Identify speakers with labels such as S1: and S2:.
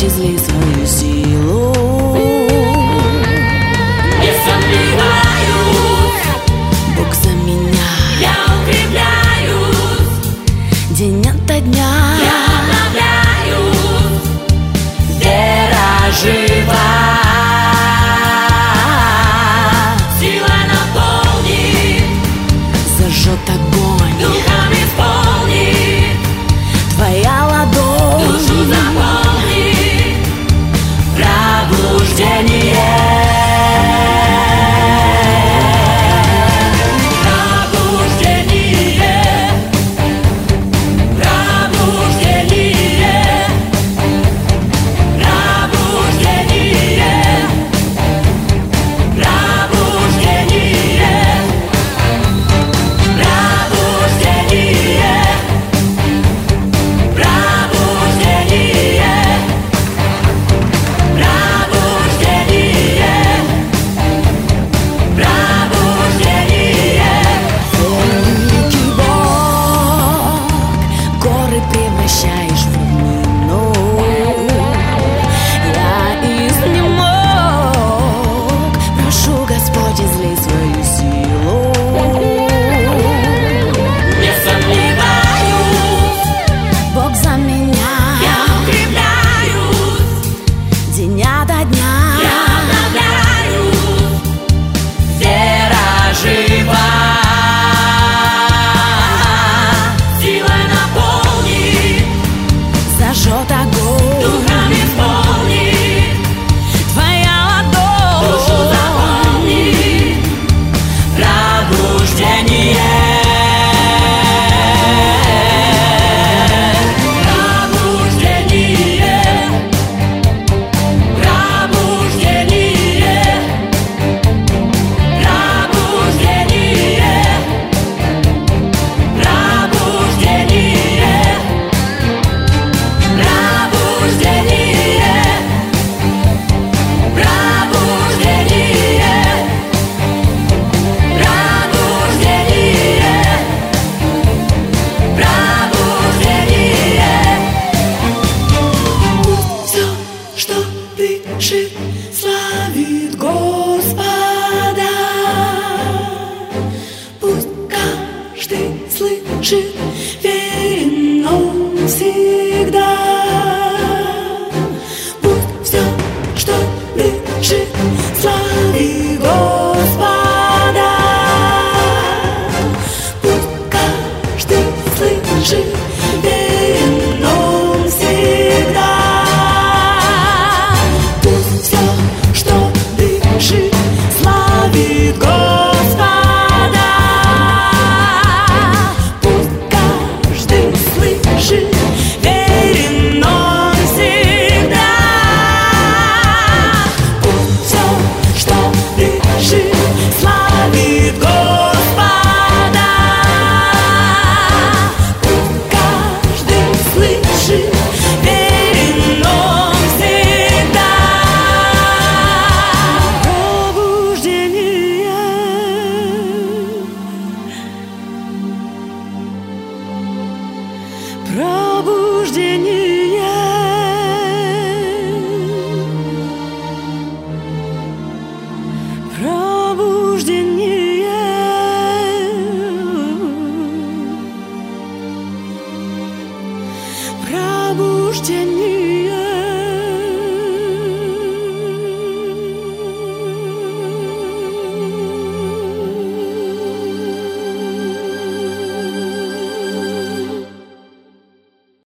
S1: излей свою силу.
S2: Не сомневаюсь,
S1: Бог за меня,
S2: я укрепляюсь,
S1: день ото дня
S2: я обновляюсь,
S1: вера жива.
S2: силой наполни,
S1: Зажжет огонь
S2: духом исполни,
S1: твоя ладонь,
S2: душу заполни,
S1: пробуждение. Превращаешь в равнину. Я изнемог, прошу, Господь, излей свою силу.
S2: не сомневаюсь,
S1: Бог за меня,
S2: я укрепляюсь,
S1: день ото дня
S2: я обновляюсь,
S1: вера жива. Зажжет огонь,
S2: духом исполни,
S1: твоя ладонь,
S2: душу заполни,
S1: пробуждение.
S2: славит Господа. Пусть каждый слышит, верен Он всегда. Пусть все, что дышит, славит Господа. Пусть каждый слышит, верен Он всегда.
S1: Славит Господа. Пусть каждый слышит, верен Он всегда. Пусть все, что дышит, славит Господа. Пусть каждый слышит, верен Он всегда. Пробуждение.